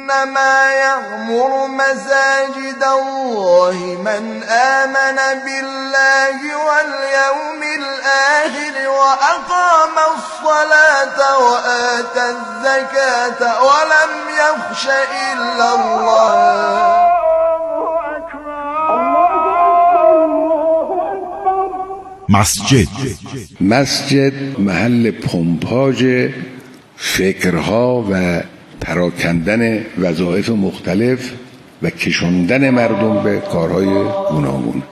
إنما يعمر مساجد الله من آمن بالله واليوم الآخر وأقام الصلاة وآتى الزكاة ولم يخش إلا الله. مسجد محل پمپاژ فکرها و پراکندن وظایف مختلف و کشاندن مردم به کارهای گوناگون.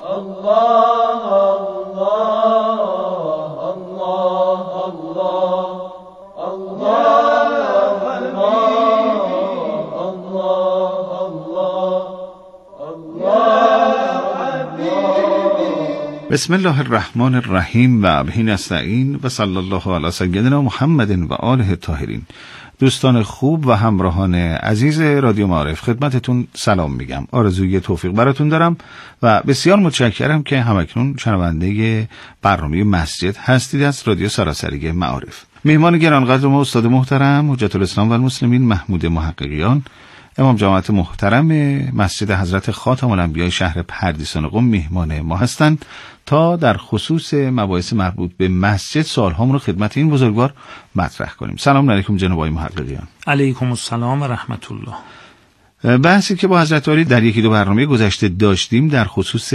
بسم الله الرحمن الرحیم و به نستعین و صلی الله علی سیدنا محمد و آله الطاهرین. دوستان خوب و همراهان عزیز رادیو معارف، خدمتتون سلام میگم. آرزوی توفیق براتون دارم و بسیار متشکرم که همکنون شنونده برنامه مسجد هستید از رادیو سراسری معارف. مهمان گرانقدر ما استاد محترم حجت الاسلام و المسلمین محمود محققیان، امام جماعت محترم مسجد حضرت خاتم الانبیاء شهر پردیسان قم مهمان ما هستند تا در خصوص مباحث مربوط به مسجد سوالهامون رو خدمت این بزرگوار مطرح کنیم. سلام علیکم جناب آقای محققیان. علیکم السلام و رحمت الله. بحثی که با حضرت عالی در یکی دو برنامه گذشته داشتیم در خصوص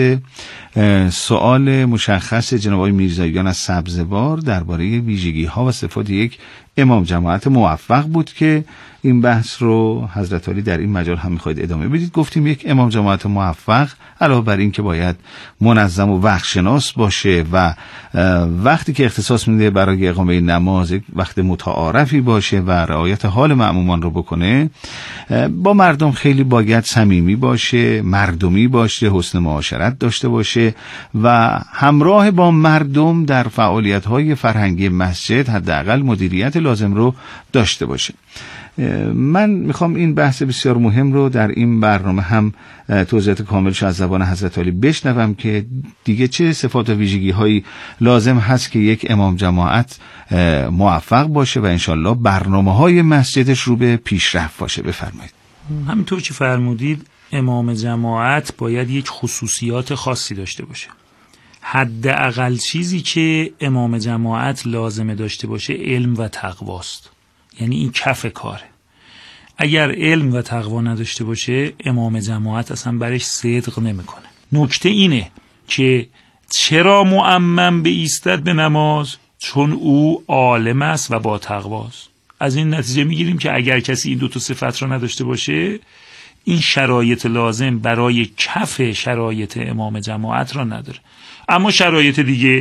سوال مشخص جناب آقای میرزاییان از سبزوار درباره ویژگی‌ها و صفات یک امام جماعت موفق بود که این بحث رو حضرت عالی در این مجال هم می‌خواید ادامه بدید. گفتیم یک امام جماعت موفق علاوه بر این که باید منظم و وقت‌شناس باشه و وقتی که اختصاص میده برای اقامه نماز وقت متعارفی باشه و رعایت حال مأمومان رو بکنه، با مردم خیلی باید صمیمی باشه، مردمی باشه، حسن معاشرت داشته باشه و همراه با مردم در فعالیت‌های فرهنگی مسجد حداقل مدیریت لازم رو داشته باشه. من میخوام این بحث بسیار مهم رو در این برنامه هم توضیحات کاملش از زبان حضرت عالی بشنوم که دیگه چه صفات و ویژگی هایی لازم هست که یک امام جماعت موفق باشه و انشالله برنامه های مسجدش رو به پیشرفت باشه. بفرمایید. همینطور که فرمودید امام جماعت باید یک خصوصیات خاصی داشته باشه. حداقل چیزی که امام جماعت لازمه داشته باشه علم و تقواست. یعنی این کف کاره. اگر علم و تقوا نداشته باشه امام جماعت اصلا برش صدق نمیکنه. نکته اینه که چرا مؤمن بایستد به نماز؟ چون او عالم است و با تقواست. از این نتیجه میگیریم که اگر کسی این دو تا صفت را نداشته باشه این شرایط لازم برای کف شرایط امام جماعت را نداره. اما شرایط دیگه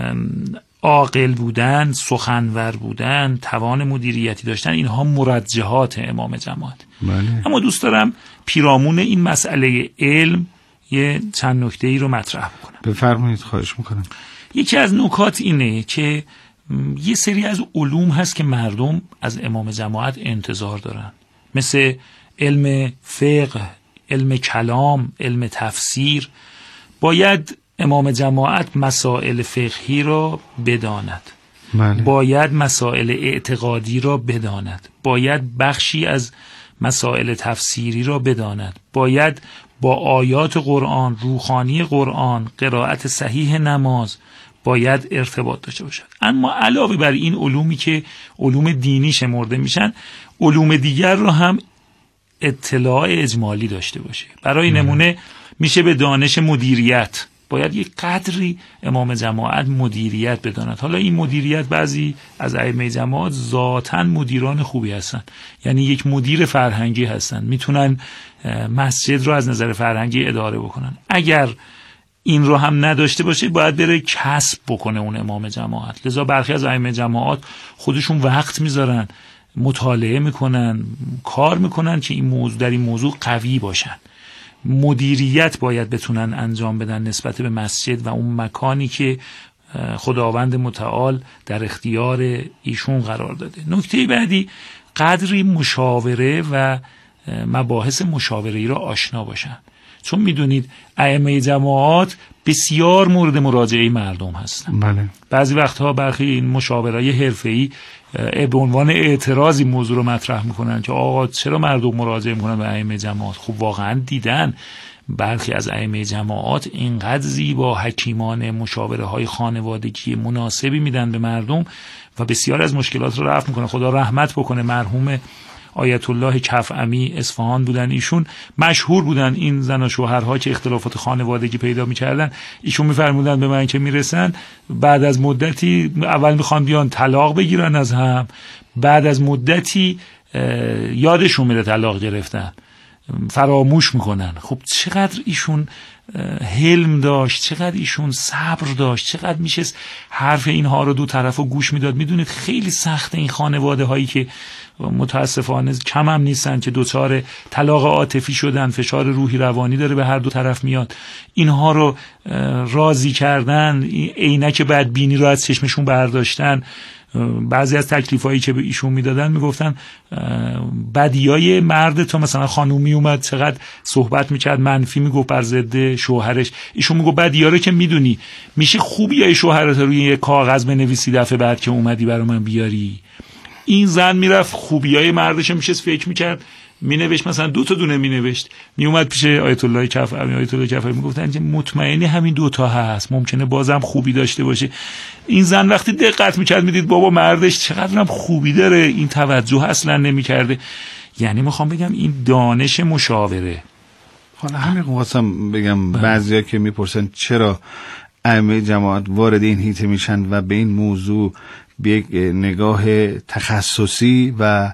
عاقل بودن، سخنور بودن، توان مدیریتی داشتن، اینها مرجحات امام جماعت. بله. اما دوست دارم پیرامون این مسئله علم یه چند نکته ای رو مطرح بکنم. بفرمایید، خواهش میکنم. یکی از نکات اینه که یه سری از علوم هست که مردم از امام جماعت انتظار دارن، مثل علم فقه، علم کلام، علم تفسیر. باید امام جماعت مسائل فقهی را بداند. بله. باید مسائل اعتقادی را بداند. باید بخشی از مسائل تفسیری را بداند. باید با آیات قرآن، روحانی قرآن، قرائت صحیح نماز باید ارتباط داشته باشد. اما علاوه بر این علومی که علوم دینی شمرده میشن، علوم دیگر را هم اطلاع اجمالی داشته باشه. برای نمونه میشه به دانش مدیریت، باید یک قدری امام جماعت مدیریت بداند. حالا این مدیریت بعضی از ائمه جماعت ذاتاً مدیران خوبی هستن، یعنی یک مدیر فرهنگی هستن، میتونن مسجد رو از نظر فرهنگی اداره بکنن. اگر این رو هم نداشته باشه باید بره کسب بکنه اون امام جماعت. لذا برخی از ائمه جماعت خودشون وقت میذارن، مطالعه میکنن، کار میکنن که این موضوع در این موضوع قوی باشن. مدیریت باید بتونن انجام بدن نسبت به مسجد و اون مکانی که خداوند متعال در اختیار ایشون قرار داده. نکته بعدی قدری مشاوره و مباحث مشاوره‌ای را آشنا باشن، چون میدونید ائمه جماعات بسیار مورد مراجعه مردم هستن. بله. بعضی وقتها برخی این مشاورای حرفه‌ای به عنوان اعتراض این موضوع رو مطرح میکنن که آقا چرا مردم مراجعه میکنن به ائمه جماعت؟ خب واقعا دیدن برخی از ائمه جماعات اینقدر زیبا حکیمانه مشاوره های خانوادگی مناسبی میدن به مردم و بسیار از مشکلات رو رفع میکنه. خدا رحمت بکنه مرحوم آیت الله کفعمی اصفهان بودن، ایشون مشهور بودن این زن و شوهرها که اختلافات خانوادگی پیدا میکردن، ایشون میفرمودن به من که میرسن بعد از مدتی اول میخوان بیان طلاق بگیرن از هم، بعد از مدتی یادشون میره طلاق گرفتن، فراموش میکنن. خب چقدر ایشون حلم داشت، چقدر ایشون صبر داشت، چقدر میشه حرف اینها رو دو طرفو گوش میداد. میدونید خیلی سخته این خانواده هایی که متاسفانه کم هم نیستن که دوچار طلاق عاطفی شدن، فشار روحی روانی داره به هر دو طرف میاد، اینها رو راضی کردن، عینک بدبینی رو از چشمشون برداشتن. بعضی از تکلیفایی که به ایشون میدادن میگفتن بدیای مرد تو، مثلا خانومی اومد چقدر صحبت میکرد منفی میگفت بر ضد شوهرش، ایشون میگفت بدیا رو که میدونی میشه خوبیای شوهرت روی یه کاغذ بنویسی دفعه بعد که اومدی برا من بیاری. این زن میرفت خوبیای مردش میشه فکر میکرد مینوشت، مثلا 2 تا دونه مینوشت، میومد پیش آیت الله کفعمی میگفتن که مطمئنی همین 2 تا هست، ممکنه بازم خوبی داشته باشه. این زن وقتی دقت میکرد میدید بابا مردش چقدر هم خوبی داره، این توجه اصلا نمیکرده. یعنی میخوام بگم این دانش مشاوره. حالا همین خواستم بگم بعضیا که میپرسن چرا ائمه جماعت وارد این حیطه میشن و به این موضوع به یک نگاه تخصصی و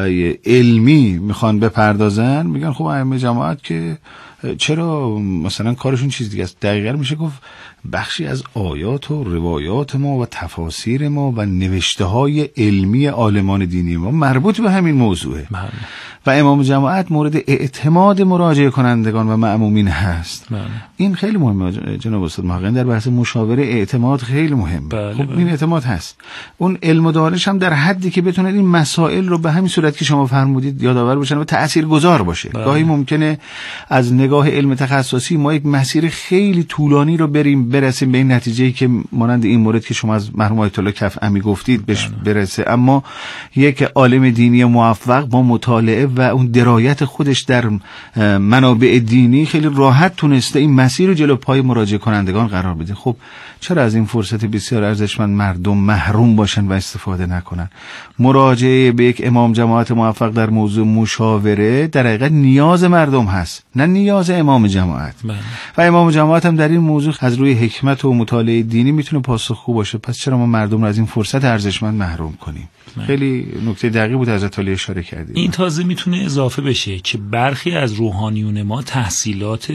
علمی میخوان بپردازن، میگن خب ائمه جماعت که چرا مثلا کارشون چیز دیگه است. دقیقاً میشه گفت بخشی از آیات و روایات ما و تفاسیر ما و نوشته های علمی عالمان دینی ما مربوط به همین موضوعه و امام جماعت مورد اعتماد مراجعه کنندگان و مأمومین هست. این خیلی مهمه جناب استاد محققین، در بحث مشاوره اعتماد خیلی مهمه. خب این اعتماد هست، اون علم و دانش هم در حدی که بتونن این مسائل رو به همین صورت که شما فرمودید یادآور باشن و تاثیرگذار باشه. گاهی ممکنه از نگاه علم تخصصی ما یک مسیر خیلی طولانی رو برسیم به این نتیجه‌ای که مانند این مورد که شما از مرحوم آیت الله کفعمی گفتید برسه، اما یک عالم دینی موفق با مطالعه و اون درایت خودش در منابع دینی خیلی راحت تونسته این مسیر رو جلو پای مراجعه کنندگان قرار بده. خب چرا از این فرصت بسیار ارزشمند مردم محروم باشن و استفاده نکنن؟ مراجعه به یک امام جماعت موفق در موضوع مشاوره در حقیقت نیاز مردم هست، نه نیاز امام جماعت. و امام جماعت هم در این موضوع از روی حکمت و مطالعه دینی میتونه پاسخگو باشه. پس چرا ما مردم رو از این فرصت ارزشمند محروم کنیم؟ خیلی نکته دقیق بود حضرت علی اشاره کردید. این تازه میتونه اضافه بشه که برخی از روحانیون ما تحصیلات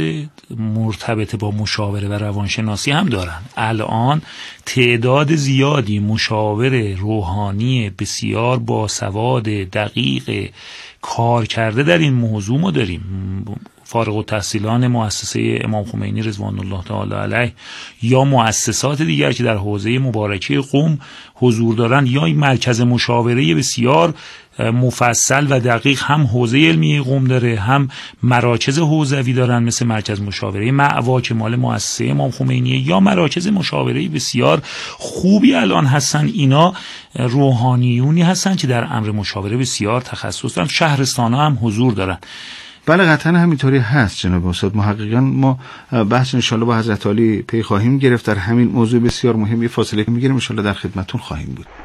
مرتبط با مشاوره و روانشناسی هم دارن. الان تعداد زیادی مشاور روحانی بسیار باسواد دقیق کار کرده در این موضوع ما داریم. فارغ التحصیلان مؤسسه امام خمینی رضوان الله تعالی علیه یا مؤسسات دیگر که در حوزه مبارکه قم حضور دارند، یا این مرکز مشاوره بسیار مفصل و دقیق هم حوزه علمی قم داره، هم مراکز حوزوی دارن مثل مرکز مشاوره مأوا که مال مؤسسه امام خمینی، یا مراکز مشاوره بسیار خوبی الان هستن. اینا روحانیونی هستن که در امر مشاوره بسیار تخصص دارن، شهرستان‌ها هم حضور دارن. بله قطعا همینطوری هست جناب استاد محققان. ما بحث انشالله با حضرت علی پی خواهیم گرفت در همین موضوع بسیار مهم. یه فاصله میگیریم، انشالله در خدمتتون خواهیم بود.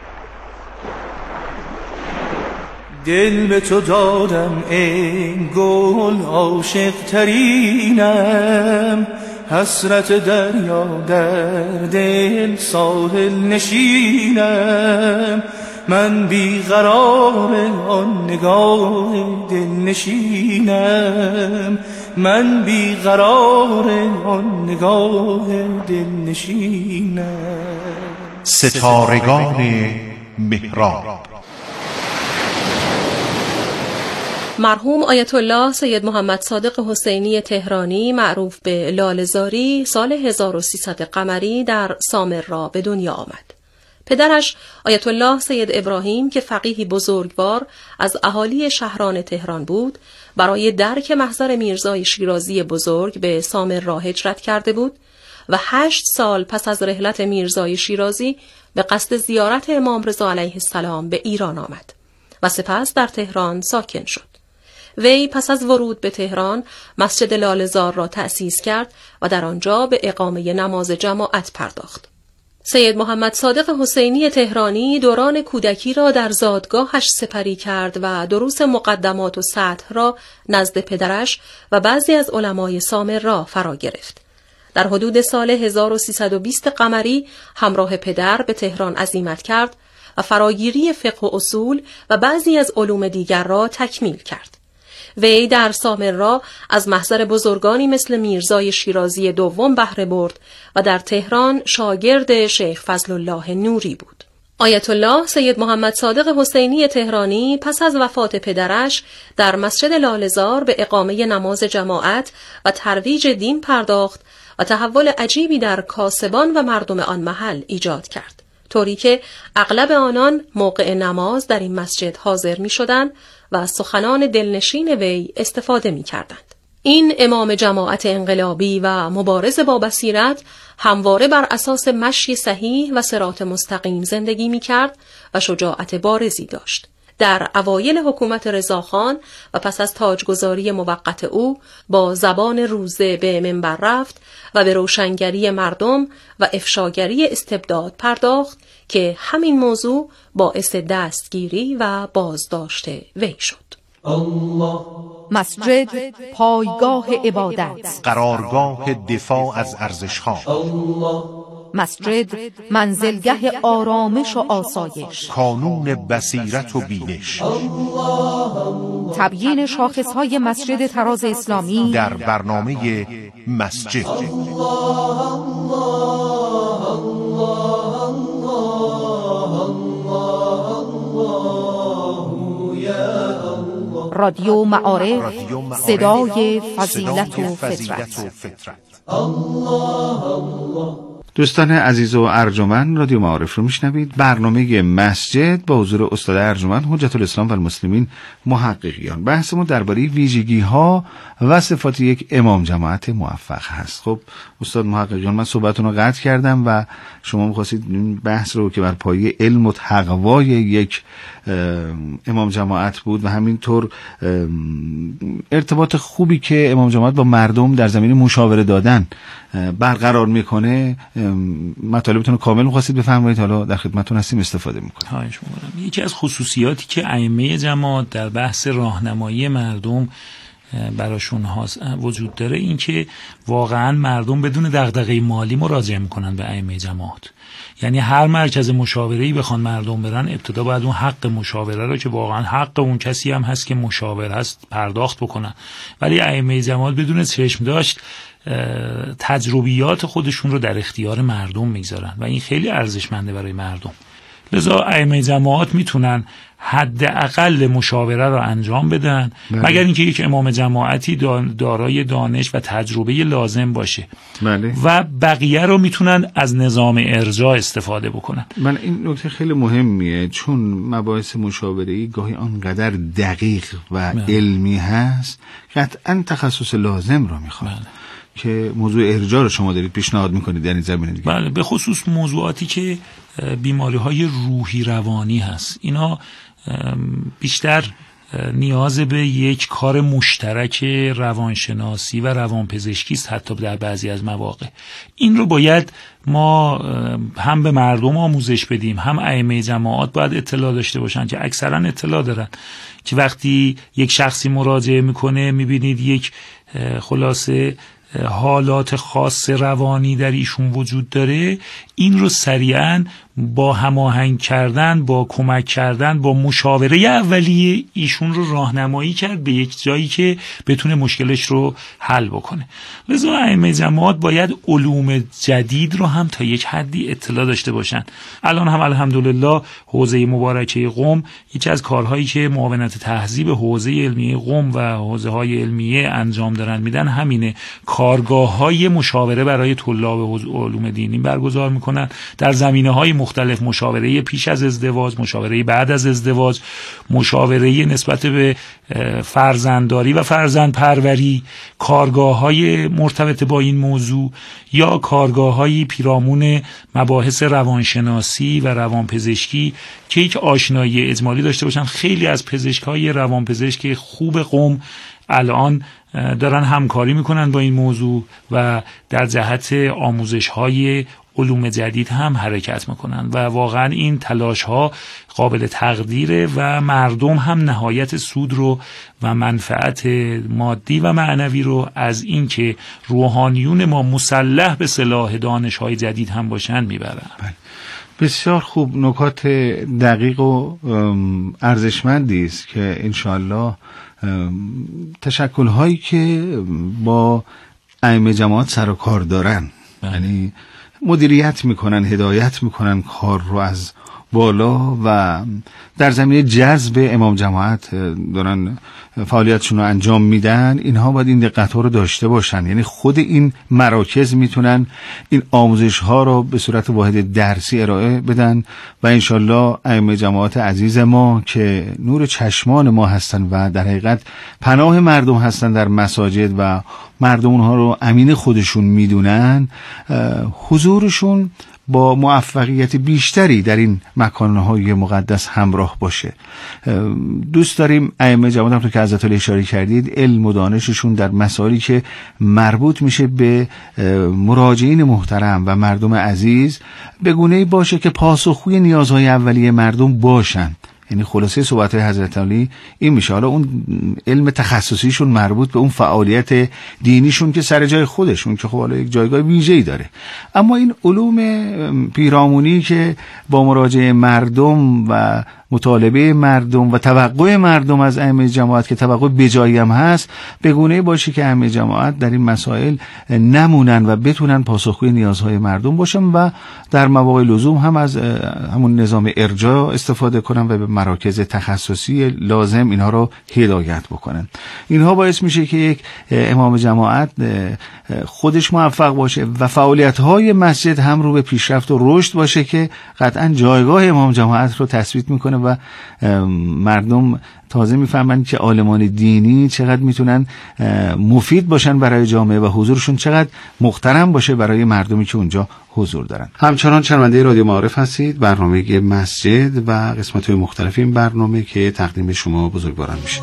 دل به تو دادم ای گل عاشق ترینم، حسرت دریا در دل ساحل نشینم، من بیقرار آن نگاه دل نشینم، من بیقرار آن نگاه دل نشینم. ستارگان محراب. مرحوم آیت الله سید محمد صادق حسینی تهرانی معروف به لاله‌زاری سال 1300 قمری در سامرا به دنیا آمد. پدرش آیت الله سید ابراهیم که فقیهی بزرگوار از اهالی شهران تهران بود، برای درک محضر میرزای شیرازی بزرگ به سامرا هجرت کرده بود و 8 سال پس از رحلت میرزای شیرازی به قصد زیارت امام رضا علیه السلام به ایران آمد و سپس در تهران ساکن شد. وی پس از ورود به تهران مسجد لاله‌زار را تأسیس کرد و در آنجا به اقامه نماز جماعت پرداخت. سید محمد صادق حسینی تهرانی دوران کودکی را در زادگاهش سپری کرد و دروس مقدمات و سطح را نزد پدرش و بعضی از علمای سامر را فرا گرفت. در حدود سال 1320 قمری همراه پدر به تهران عزیمت کرد و فراگیری فقه و اصول و بعضی از علوم دیگر را تکمیل کرد. وی در سامرا از محضر بزرگانی مثل میرزای شیرازی دوم بهره برد و در تهران شاگرد شیخ فضل الله نوری بود. آیت الله سید محمد صادق حسینی تهرانی پس از وفات پدرش در مسجد لاله‌زار به اقامه نماز جماعت و ترویج دین پرداخت و تحول عجیبی در کاسبان و مردم آن محل ایجاد کرد، طوری که اغلب آنان موقع نماز در این مسجد حاضر می شدند و از سخنان دلنشین وی استفاده می کردند. این امام جماعت انقلابی و مبارز با بصیرت همواره بر اساس مشی صحیح و صراط مستقیم زندگی می کرد و شجاعت بارزی داشت. در اوایل حکومت رضاخان و پس از تاجگذاری موقت او با زبان روزه به منبر رفت و به روشنگری مردم و افشاگری استبداد پرداخت که همین موضوع باعث دستگیری و بازداشت وی شد. مسجد پایگاه عبادت، قرارگاه دفاع از ارزش‌ها، مسجد منزلگه آرامش و آسایش، کانون بصیرت و بینش. تبیین شاخصهای مسجد طراز اسلامی در برنامه مسجد. رادیو معارف، صدای فضیلت و فطرت. دوستان عزیز و ارجمند، رادیو معارف رو میشنوید. برنامه مسجد با حضور استاد ارجمند حجت الاسلام و المسلمین محققیان. بحثمون درباره ویژگی‌ها و صفات یک امام جماعت موفق هست. خب استاد محققیان، من صحبتتون رو قطع کردم و شما می‌خواستید این بحث رو که بر پایه علم و تقوای یک امام جماعت بود و همینطور ارتباط خوبی که امام جماعت با مردم در زمینه مشاوره دادن برقرار میکنه، مطالبتون رو کامل می‌خواستید بفرمایید. حالا در خدمتتون هستیم، استفاده می‌کنیم. خواهش می‌کنم. یکی از خصوصیاتی که ائمه جماعت در بحث راهنمایی مردم براشون وجود داره این که واقعا مردم بدون دغدغه مالی مراجعه میکنن به ائمه جماعت. یعنی هر مرکز مشاوره‌ای بخوان مردم برن، ابتدا باید اون حق مشاوره رو که واقعا حق اون کسی هم هست که مشاور هست پرداخت بکنن. ولی ائمه جماعت بدون چشم داشت تجربیات خودشون رو در اختیار مردم میگذارن و این خیلی ارزشمنده برای مردم. لذا ائمه جماعت میتونن حداقل مشاوره رو انجام بدن، مگر اینکه یک امام جماعتی دارای دانش و تجربه لازم باشه. و بقیه رو میتونن از نظام ارجاع استفاده بکنن. این نکته خیلی مهمیه، چون مباحث مشاوره‌ای گاهی آنقدر دقیق و علمی هست قطعا تخصص لازم رو میخواد. که موضوع ارجاع رو شما دارید پیشنهاد میکنید در این زمینه دیگه. بله، به خصوص موضوعاتی که بیماری‌های روحی روانی هست، اینا بیشتر نیاز به یک کار مشترک روانشناسی و روانپزشکی است، حتی در بعضی از مواقع. این رو باید ما هم به مردم آموزش بدیم، هم ائمه جماعت باید اطلاع داشته باشن که اکثرا اطلاع دارن که وقتی یک شخصی مراجعه میکنه میبینید یک خلاصه حالات خاص روانی در ایشون وجود داره، این رو سریعاً با هماهنگ کردن، با کمک کردن، با مشاوره اولیه ایشون رو راهنمایی کرد به یک جایی که بتونه مشکلش رو حل بکنه. لذا ائمه جماعت باید علوم جدید رو هم تا یک حدی اطلاع داشته باشن. الان هم الحمدلله حوزه مبارکه قم یکی از کارهایی که معاونت تهذیب حوزه علمیه قم و حوزه‌های علمیه انجام دارن میدن همینه، کارگاه‌های مشاوره برای طلاب علوم دینی برگزار میکنن در زمینه‌های مختلف، مشاوره پیش از ازدواج، مشاوره بعد از ازدواج، مشاوره نسبت به فرزندداری و فرزندپروری، کارگاه‌های مرتبط با این موضوع یا کارگاه‌های پیرامون مباحث روانشناسی و روانپزشکی که یک آشنایی اجمالی داشته باشن. خیلی از پزشک‌های روانپزشک خوب قم الان دارن همکاری میکنن با این موضوع و در جهت آموزش‌های علوم جدید هم حرکت میکنن و واقعا این تلاش‌ها قابل تقدیره و مردم هم نهایت سود رو و منفعت مادی و معنوی رو از این که روحانیون ما مسلح به سلاح دانش‌های جدید هم باشن میبرن. بسیار خوب، نکات دقیق و ارزشمندی است که انشالله تشکل‌هایی که با ائمه جماعت سر و کار دارن، یعنی مدیریت میکنن، هدایت میکنن کار رو از بالا و در زمینه جذب امام جماعت دارن فعالیتشون رو انجام میدن، اینها باید این دقت ها رو داشته باشن. یعنی خود این مراکز میتونن این آموزش ها رو به صورت واحد درسی ارائه بدن و انشالله ائمه جماعت عزیز ما که نور چشمان ما هستن و در حقیقت پناه مردم هستن در مساجد و مردم اونها رو امین خودشون میدونن، حضورشون با موفقیت بیشتری در این مکانهای مقدس همراه باشه. دوست داریم ائمه جماعت هم که حضرت علی اشاره کردید علم و دانششون در مسائلی که مربوط میشه به مراجعین محترم و مردم عزیز به گونه‌ای باشه که پاسخگوی نیازهای اولیه مردم باشن. یعنی خلاصه صحبت حضرت علی این میشه. حالا اون علم تخصصیشون مربوط به اون فعالیت دینیشون که سر جای خودشون که خب حالا یک جایگاه ویژه‌ای داره، اما این علوم پیرامونی که با مراجعه مردم و مطالبه مردم و توقع مردم از ائمه جماعت که توقع بجایی هم هست به گونه‌ای باشه که ائمه جماعت در این مسائل نمونن و بتونن پاسخگوی نیازهای مردم باشن و در مواقع لزوم هم از همون نظام ارجاع استفاده کنن و به مراکز تخصصی لازم اینها رو هدایت بکنن. اینها باعث میشه که یک امام جماعت خودش موفق باشه و فعالیت‌های مسجد هم رو به پیشرفت و رشد باشه که قطعاً جایگاه امام جماعت رو تثبیت میکنه و مردم تازه میفهمن که عالمان دینی چقدر میتونن مفید باشن برای جامعه و حضورشون چقدر محترم باشه برای مردمی که اونجا حضور دارن. همچنان شنونده رادیو معارف هستید، برنامه مسجد و قسمت‌های مختلف این برنامه که تقدیم شما بزرگواران میشه.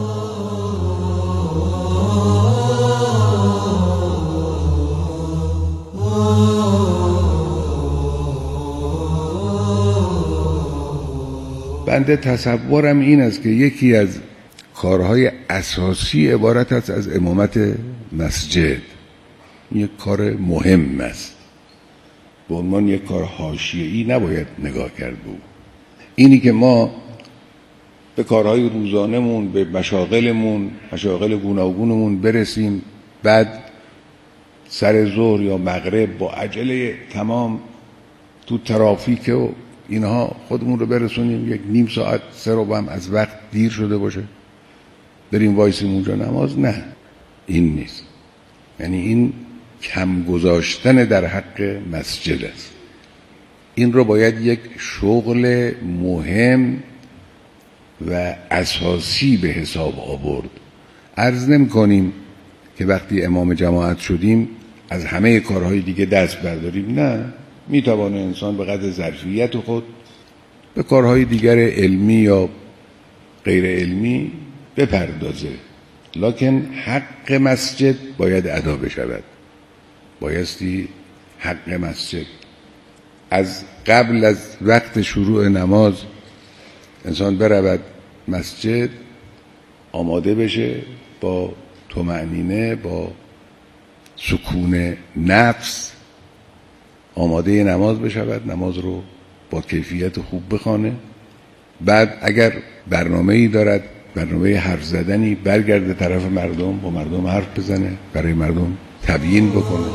بنده تصورم این است که یکی از کارهای اساسی عبارت است از امامت مسجد. یک کار مهم است، به عنوان یک کار حاشیه‌ای نباید نگاه کرد بود. اینی که ما به کارهای روزانمون، به مشاغلمون، مشاغل گوناگونمون برسیم، بعد سر ظهر یا مغرب با عجله تمام تو ترافیک و اینها خودمون رو برسونیم یک نیم ساعت 3 ربع هم از وقت دیر شده باشه بریم وایسیم اونجا نماز، نه، این نیست. یعنی این کم گذاشتن در حق مسجد است. این رو باید یک شغل مهم و اساسی به حساب آورد. عرض نمی کنیم که وقتی امام جماعت شدیم از همه کارهای دیگه دست برداریم، نه، میتوانه انسان به قدر ظرفیت خود به کارهای دیگر علمی یا غیر علمی بپردازه، لکن حق مسجد باید ادا بشود. بایستی حق مسجد از قبل از وقت شروع نماز انسان برود مسجد، آماده بشه، با طمأنینه، با سکون نفس آماده نماز بشود، نماز رو با کیفیت خوب بخوانه. بعد اگر برنامه‌ای دارد، برنامه حرف زدنی، برگرده طرف مردم، با مردم حرف بزنه، برای مردم تبیین بکنه.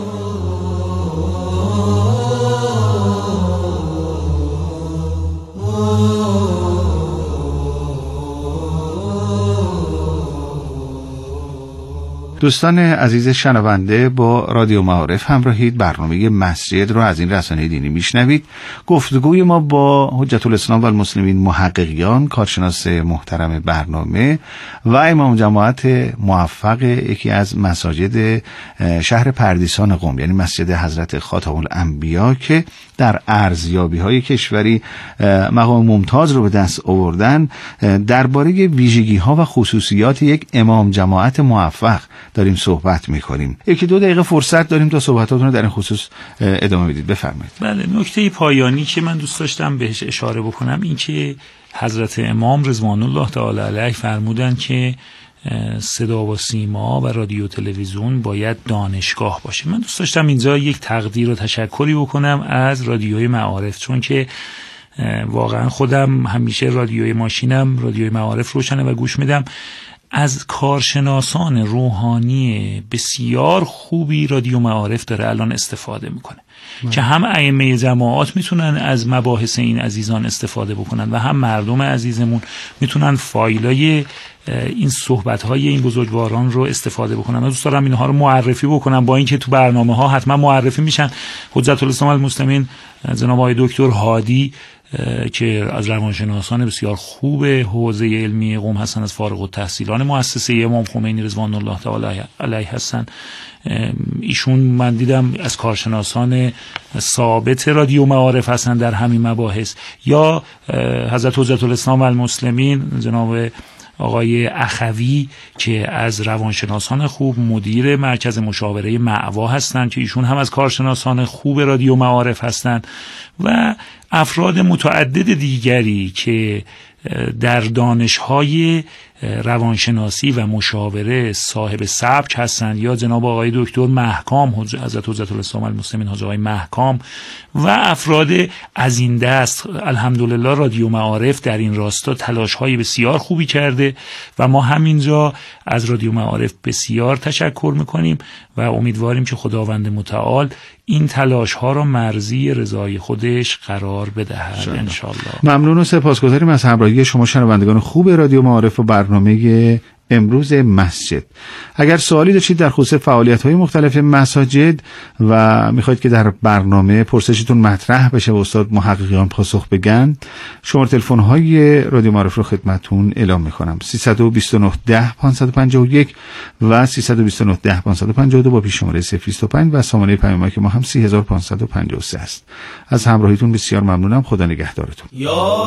دوستان عزیز شنونده، با رادیو معارف همراهید. برنامه مسجد رو از این رسانه دینی میشنوید. گفتگوی ما با حجت الاسلام و المسلمین محققیان، کارشناس محترم برنامه و امام جماعت موفق یکی از مساجد شهر پردیسان قم، یعنی مسجد حضرت خاتم الانبیا، که در ارزیابی‌های کشوری مقام ممتاز رو به دست آوردن، درباره ویژگی‌ها و خصوصیات یک امام جماعت موفق داریم صحبت می‌کنیم. 1-2 دقیقه فرصت داریم تا صحبتاتون رو در این خصوص ادامه بدید. بفرمایید. بله، نکته پایانی که من دوست داشتم بهش اشاره بکنم این که حضرت امام رضوان الله تعالی علیه فرمودن که صدا و سیما و رادیو تلویزیون باید دانشگاه باشه. من دوست داشتم اینجا یک تقدیر و تشکری بکنم از رادیوی معارف، چون که واقعا خودم همیشه رادیوی ماشینم رادیوی معارف روشنه و گوش میدم. از کارشناسان روحانی بسیار خوبی رادیو معارف داره الان استفاده میکنه که هم ائمه جماعات میتونن از مباحث این عزیزان استفاده بکنن و هم مردم عزیزمون میتونن فایلای این صحبت‌های این بزرگواران رو استفاده بکنن. من دوست دارم اینها رو معرفی بکنم، با اینکه تو برنامه‌ها حتما معرفی میشن. حجت الاسلام المسلمین جناب آقای دکتر هادی که از روانشناسان بسیار خوب حوزه علمی قم هستن، از فارغ التحصیلان مؤسسه امام خمینی رضوان الله تعالی علیه هستن. ایشون من دیدم از کارشناسان ثابت رادیو معارف هستن در همین مباحث. یا حضرت حجت الاسلام المسلمین جناب آقای اخوی که از روانشناسان خوب مدیر مرکز مشاوره معوا هستند که ایشون هم از کارشناسان خوب رادیو معارف هستند و افراد متعدد دیگری که در دانش‌های روانشناسی و مشاوره صاحب سبک هستند، یا جناب آقای دکتر محکام حضرت حجت الاسلام المسلمین حاج آقای محکام و افراد از این دست. الحمدلله رادیو معارف در این راستا تلاش‌های بسیار خوبی کرده و ما همینجا از رادیو معارف بسیار تشکر می‌کنیم و امیدواریم که خداوند متعال این تلاش‌ها را مرضی رضای خودش قرار بدهد ان شاء الله. ممنون و سپاسگزاریم از همراهی شما شنوندگان خوب رادیو معارف و برنامه امروز مسجد. اگر سوالی داشتید در خصوص فعالیت‌های مختلف مساجد و میخواید که در برنامه پرسشتون مطرح بشه و استاد محققیان پاسخ بگن، شماره تلفن‌های رادیو معارف رو خدمتتون اعلام می‌کنم: 329 10 551 و 329 10 552 با پیش شماره 025 و سامانه پیام که ما هم 3553 است. از همراهیتون بسیار ممنونم. خدا نگهدارتون. یا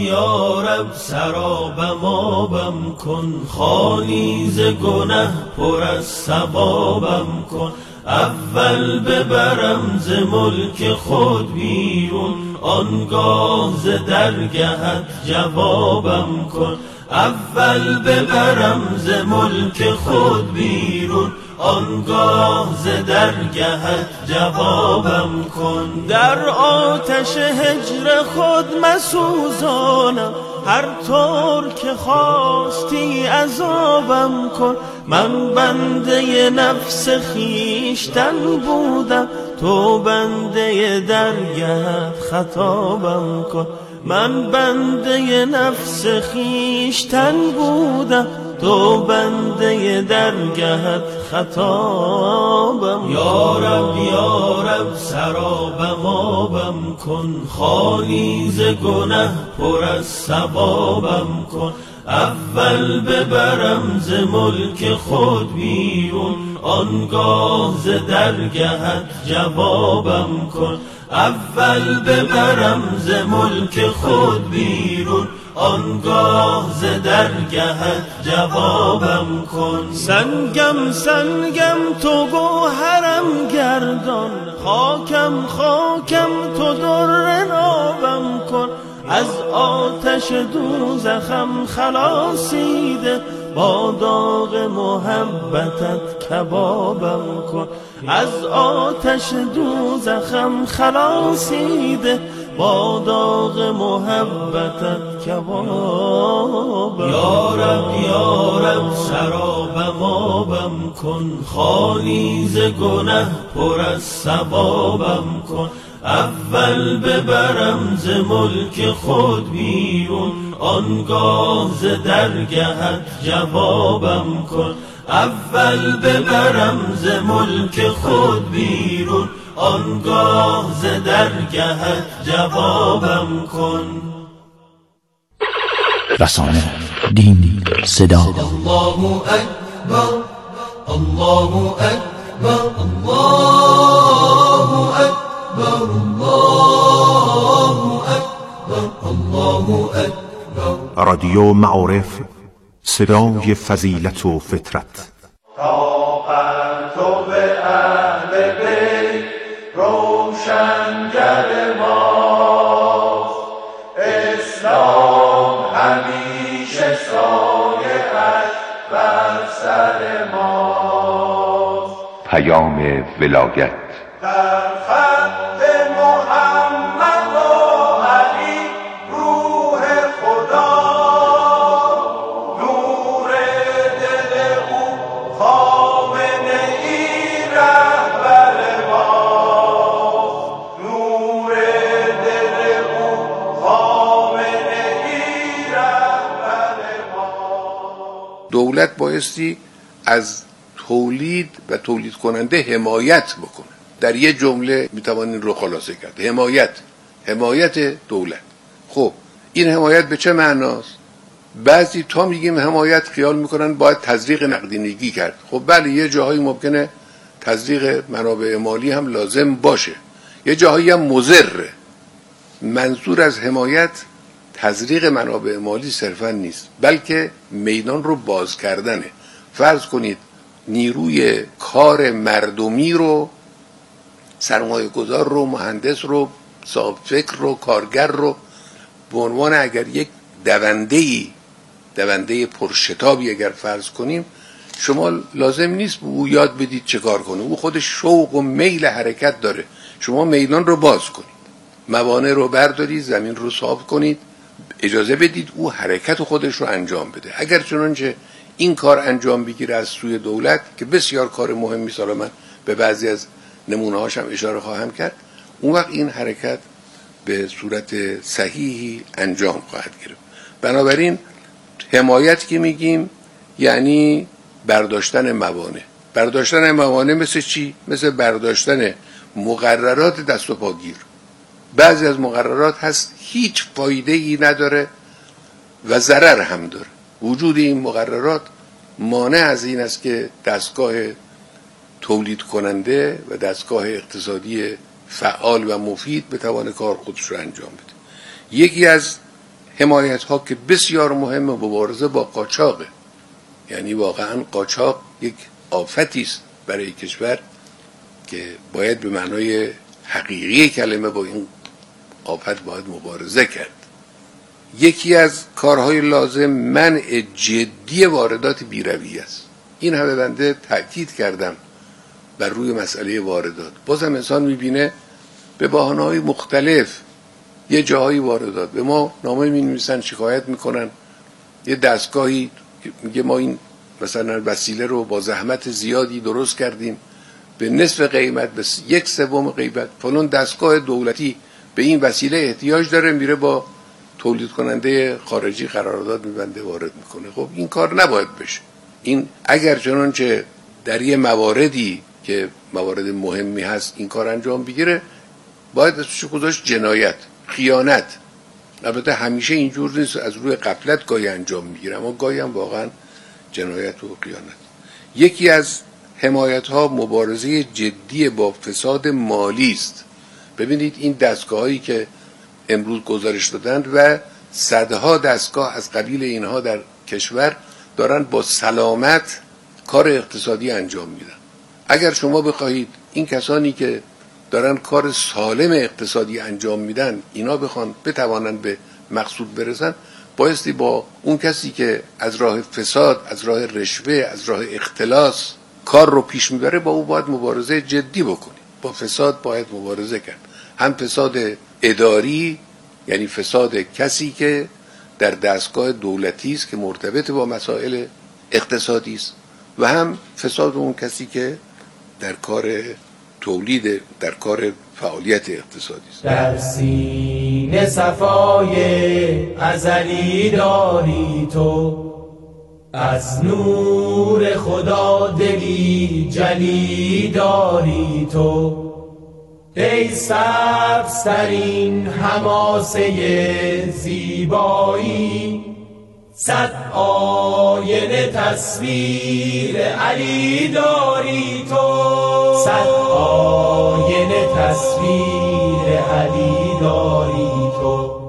رب سرابم آبم کن، خالی ز گنه پر از ثوابم کن. اول ببرم ز ملک خود بیرون، آنگاه ز درگهت جوابم کن. اول ببرم ز ملک خود بیرون، آنگاه ز درگهت جوابم کن. در آتش هجر خود مسوزانم، هر طور که خواستی عذابم کن. من بنده نفس خیشتن بودم، تو بنده درگهت خطابم کن. من بنده نفس خیشتن بودم، تو بنده درگهت خطابم. یا رب سرابم آبم کن، خالی ز گنه پر از ثوابم کن. اول ببرم ز ملک خود بیرون، آنگاه ز درگهت جوابم کن. اول ببرم ز ملک خود بیرون، آنگاه ز درگهت جوابم کن. سنگم تو گوهرم گردان، خاکم تو در نابم کن. از آتش دوزخم خلاصیده، با داغ محبتت کبابم کن. از آتش دوزخم خلاصیده، با داغ محبتت کبابم. یا رب سرابم آبم کن، خالی ز گنه پر از ثوابم کن. اول ببرم ز ملک خود بیرون، آنگاه ز درگهت جوابم کن. اول ببرم ز ملک خود بیرون، آنگاه ز درگهت جوابم کن. رسانه، دین، صدا. الله اکبر، الله اکبر، الله اکبر، الله اکبر، الله اکبر. رادیو معارف، صدای فضیلت و فطرت. تا پرتو اهل بیت روشنگر ماست، اسلام همیشه سایه‌اش بر سر ماست. پیام ولایت در خط محمد و علی روح خدا، نور دل او خامنه ای رهبر ماست، نور دل او خامنه ای رهبر ماست. دولت بایستی از تولید و تولید کننده حمایت بکنه. در یه جمله میتوان این رو خلاصه کرد: حمایت دولت. خب این حمایت به چه معناست؟ بعضی تا میگیم حمایت خیال میکنن باید تزریق نقدینگی کرد. خب بله، یه جاهایی ممکنه تزریق منابع مالی هم لازم باشه، یه جاهایی هم مضره. منظور از حمایت تزریق منابع مالی صرفا نیست، بلکه میدان رو باز کردنه. فرض کنید نیروی کار مردمی رو، سرمایه گذار رو، مهندس رو، صاحب فکر رو، کارگر رو به عنوان اگر یک دونده پرشتابی اگر فرض کنیم، شما لازم نیست به او یاد بدید چه کار کنه، او خودش شوق و میل حرکت داره. شما میدان رو باز کنید، موانع رو بردارید، زمین رو صاف کنید، اجازه بدید او حرکت خودش رو انجام بده. اگر چنانچه این کار انجام بگیره از سوی دولت، که بسیار کار مهمی، سالا من به بعضی از نمونه‌هاش هم اشاره خواهم کرد، اون وقت این حرکت به صورت صحیحی انجام خواهد گرفت. بنابراین حمایت که میگیم یعنی برداشتن موانع. برداشتن موانع مثل چی؟ مثل برداشتن مقررات دست و پاگیر. بعضی از مقررات هست هیچ فایده ای نداره و ضرر هم داره. وجود این مقررات مانع از این است که دستگاه تولید کننده و دستگاه اقتصادی فعال و مفید بتوانه کار خودش رو انجام بده. یکی از حمایت ها که بسیار مهمه مبارزه با قاچاقه. یعنی واقعا قاچاق یک آفتی است برای کشور که باید به معنای حقیقی کلمه با این آفت باید مبارزه کرد. یکی از کارهای لازم منع جدی واردات بی‌رویه است. این همه بنده تأکید کردم بر روی مسئله واردات. بازم انسان میبینه به بهانه‌های مختلف یه جاهایی واردات به ما نامه می‌نویسن، شکایت میکنن. یه دستگاهی میگه ما این مثلا وسیله رو با زحمت زیادی درست کردیم، به نصف قیمت، به 1/3 قیمت، فلان دستگاه دولتی به این وسیله احتیاج داره، میره با تولید کننده خارجی قرارداد میبنده، وارد میکنه. خب این کار نباید بشه. این اگر چنانچه در یه مواردی که موارد مهمی هست این کار انجام بگیره، باید اسمش گذاشت جنایت، خیانت. البته همیشه اینجور نیست، از روی غفلت گاهی انجام میگیره، اما گاهی هم واقعا جنایت و خیانت. یکی از حمایت ها مبارزه جدی با فساد مالی است. ببینید این دستگاهایی که امروز گزارش دادند و صدها دستگاه از قبیل اینها در کشور دارن با سلامت کار اقتصادی انجام میدن. اگر شما بخواهید این کسانی که دارن کار سالم اقتصادی انجام میدن اینا بتوانن به مقصود برسن، بایستی با اون کسی که از راه فساد، از راه رشوه، از راه اختلاس کار رو پیش میبره، با او باید مبارزه جدی بکنید. با فساد باید مبارزه کرد. هم فساد اداری، یعنی فساد کسی که در دستگاه دولتی است که مرتبط با مسائل اقتصادی است، و هم فساد اون کسی که در کار تولید در کار فعالیت اقتصادی است. در سینه صفای ازلی داری تو، از نور خدا دلی جلی داری تو، ای سبزترین حماسه زیبایی، صد آینه تصویر علی داری تو، صد آینه تصویر علی داری تو.